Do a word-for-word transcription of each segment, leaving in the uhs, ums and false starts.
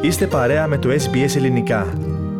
Είστε παρέα με το ες μπι ες Ελληνικά.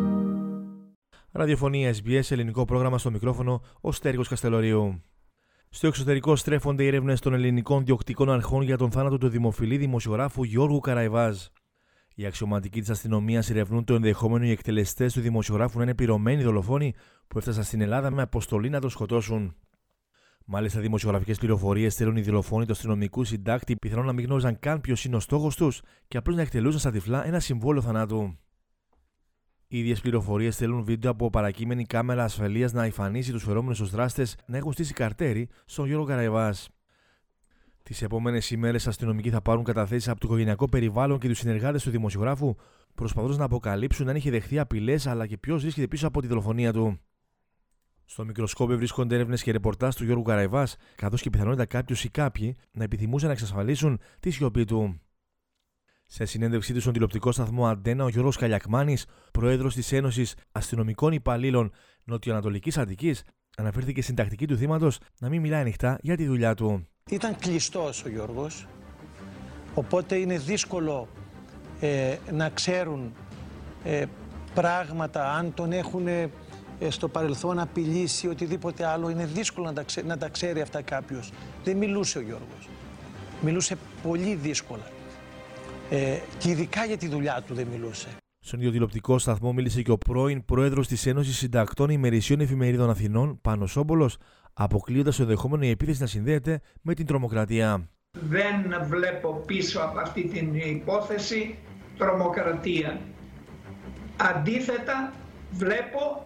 Ραδιοφωνία ες μπι ες, ελληνικό πρόγραμμα, στο μικρόφωνο ο Στέργος Καστελωρίου. Στο εξωτερικό στρέφονται οι έρευνες των ελληνικών διοκτικών αρχών για τον θάνατο του δημοφιλή δημοσιογράφου Γιώργου Καραϊβάζ. Οι αξιωματικοί της αστυνομίας ερευνούν το ενδεχόμενο οι εκτελεστές του δημοσιογράφου να είναι πληρωμένοι δολοφόνοι που έφτασαν στην Ελλάδα με αποστολή να τον σκοτώσουν. Μάλιστα, δημοσιογραφικές πληροφορίες στέλνουν οι δολοφόνοι του αστυνομικού συντάκτη πιθανόν να μην γνώριζαν καν ποιος είναι ο στόχος τους και απλώς να εκτελούσαν στα τυφλά ένα συμβόλαιο θανάτου. Οι ίδιες πληροφορίες στέλνουν βίντεο από παρακείμενη κάμερα ασφαλείας να εμφανίσει τους φερόμενους ως δράστες να έχουν στήσει καρτέρι στον Γιώργο Καραϊβάζ. Τις επόμενες ημέρες, αστυνομικοί θα πάρουν καταθέσεις από το οικογενειακό περιβάλλον και τους συνεργάτες του δημοσιογράφου, προσπαθώντας να αποκαλύψουν αν είχε δεχθεί απειλές αλλά και ποιος βρίσκεται πίσω από τη δολοφονία του. Στο μικροσκόπιο βρίσκονται έρευνες και ρεπορτάζ του Γιώργου Καραϊβάζ, καθώς και πιθανότητα κάποιος ή κάποιοι να επιθυμούσαν να εξασφαλίσουν τη σιωπή του. Σε συνέντευξή του στον τηλεοπτικό σταθμό Αντένα, ο Γιώργος Καλιακμάνης, πρόεδρος της Ένωσης Αστυνομικών Υπαλλήλων Νοτιοανατολικής Αττικής, αναφέρθηκε στην τακτική του θύματος να μην μιλάει ανοιχτά για τη δουλειά του. Ήταν κλειστός ο Γιώργος, οπότε είναι δύσκολο ε, να ξέρουν ε, πράγματα, αν τον έχουν ε, στο παρελθόν απειλήσει, οτιδήποτε άλλο. Είναι δύσκολο να τα, ξέ, να τα ξέρει αυτά κάποιος. Δεν μιλούσε ο Γιώργος. Μιλούσε πολύ δύσκολα. Ε, και ειδικά για τη δουλειά του δεν μιλούσε. Στον ίδιο τηλεοπτικό σταθμό μίλησε και ο πρώην πρόεδρος της Ένωσης Συντακτών Ημερησίων Εφημερίδων Αθηνών, Πάνος Όμπολος, αποκλείοντας το ενδεχόμενο η επίθεση να συνδέεται με την τρομοκρατία. Δεν βλέπω πίσω από αυτή την υπόθεση τρομοκρατία. Αντίθετα, βλέπω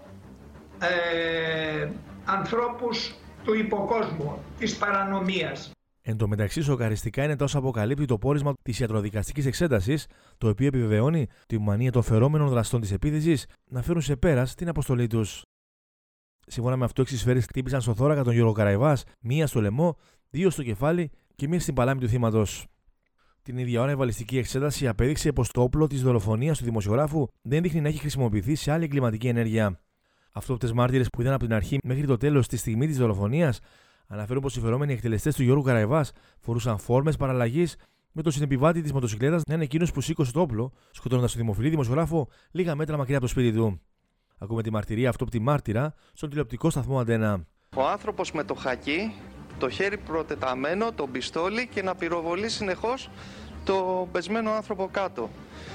ε, ανθρώπους του υποκόσμου, της παρανομίας. Εν τω μεταξύ, σοκαριστικά είναι τόσο αποκαλύπτει το πόρισμα της ιατροδικαστικής εξέτασης, το οποίο επιβεβαιώνει τη μανία των φερόμενων δραστών της επίθεσης να φέρουν σε πέρας την αποστολή τους. Σύμφωνα με αυτό, έξι σφαίρες χτύπησαν στο θώρακα τον Γιώργο Καραϊβάζ, μία στο λαιμό, δύο στο κεφάλι και μία στην παλάμη του θύματος. Την ίδια ώρα, η βαλιστική εξέταση απέδειξε πως το όπλο της δολοφονίας του δημοσιογράφου δεν δείχνει να έχει χρησιμοποιηθεί σε άλλη εγκληματική ενέργεια. Αυτόπτες μάρτυρες που ήταν από την αρχή μέχρι το τέλος τη στιγμή της δολοφονίας αναφέρουν πως οι φερόμενοι εκτελεστές του Γιώργου Καραϊβάζ φορούσαν φόρμες παραλλαγής, με τον συνεπιβάτη της μοτοσυκλέτας να είναι εκείνος που σήκωσε το όπλο, σκοτώνοντας τον δημοφιλή δημοσιογράφο λίγα μέτρα μακριά από το σπίτι του. Ακούμε τη μαρτυρία αυτόπτη μάρτυρα στον τηλεοπτικό σταθμό Αντένα. Ο άνθρωπος με το χακί, το χέρι προτεταμένο, το πιστόλι και να πυροβολεί συνεχώς το πεσμένο άνθρωπο κάτω.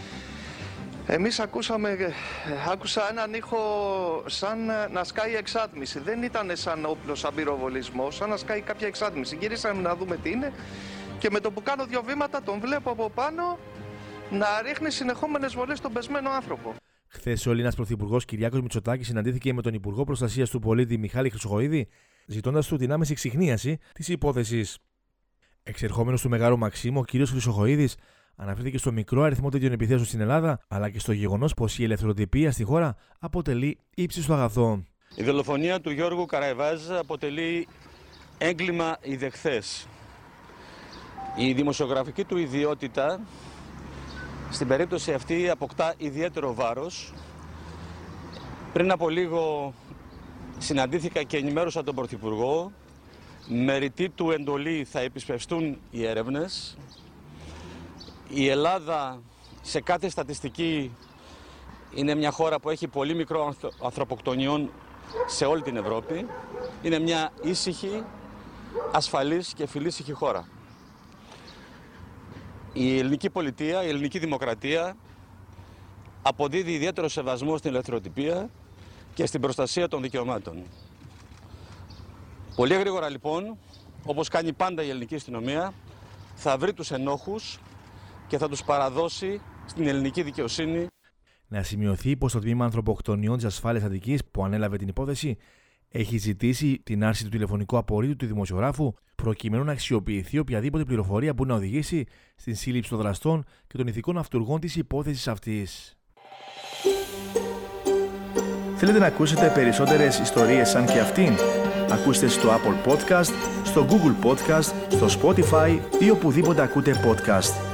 Εμείς ακούσαμε, άκουσα έναν ήχο σαν να σκάει εξάτμιση. Δεν ήταν σαν όπλο, σαν πυροβολισμό, σαν να σκάει κάποια εξάτμιση. Γυρίσαμε να δούμε τι είναι και με το που κάνω δύο βήματα τον βλέπω από πάνω να ρίχνει συνεχόμενες βολές στον πεσμένο άνθρωπο. Χθες ο Έλληνας Πρωθυπουργός Κυριάκος Μητσοτάκης συναντήθηκε με τον Υπουργό Προστασίας του Πολίτη Μιχάλη Χρυσοχοΐδη, ζητώντας του την άμεση εξιχνίαση της υπόθεσης. Εξερχόμενος του Μεγάρου Μαξίμου, ο κ. Χρυσοχοΐδης αναφέρθηκε στο μικρό αριθμό τέτοιων επιθέσεων στην Ελλάδα, αλλά και στο γεγονός πως η ελευθεροτυπία στη χώρα αποτελεί ύψιστο αγαθό. Η δολοφονία του Γιώργου Καραϊβάζ αποτελεί έγκλημα ιδεχθές. Η δημοσιογραφική του ιδιότητα στην περίπτωση αυτή αποκτά ιδιαίτερο βάρος. Πριν από λίγο συναντήθηκα και ενημέρωσα τον Πρωθυπουργό. Με ρητή του εντολή θα επισπευστούν οι έρευνες. Η Ελλάδα σε κάθε στατιστική είναι μια χώρα που έχει πολύ μικρό ανθρωποκτονιών σε όλη την Ευρώπη. Είναι μια ήσυχη, ασφαλής και φιλήσυχη χώρα. Η ελληνική πολιτεία, η ελληνική δημοκρατία αποδίδει ιδιαίτερο σεβασμό στην ελευθεροτυπία και στην προστασία των δικαιωμάτων. Πολύ γρήγορα λοιπόν, όπως κάνει πάντα η ελληνική αστυνομία, θα βρει τους ενόχους και θα τους παραδώσει στην ελληνική δικαιοσύνη. Να σημειωθεί πως το τμήμα ανθρωποκτονιών της Ασφάλειας Αττικής που ανέλαβε την υπόθεση έχει ζητήσει την άρση του τηλεφωνικού απορρίτου του δημοσιογράφου προκειμένου να αξιοποιηθεί οποιαδήποτε πληροφορία που να οδηγήσει στην σύλληψη των δραστών και των ηθικών αυτουργών της υπόθεσης αυτής. Θέλετε να ακούσετε περισσότερες ιστορίες σαν και αυτήν? Ακούστε στο Apple Podcast, στο Google Podcast, στο Spotify ή οπουδήποτε ακούτε podcast.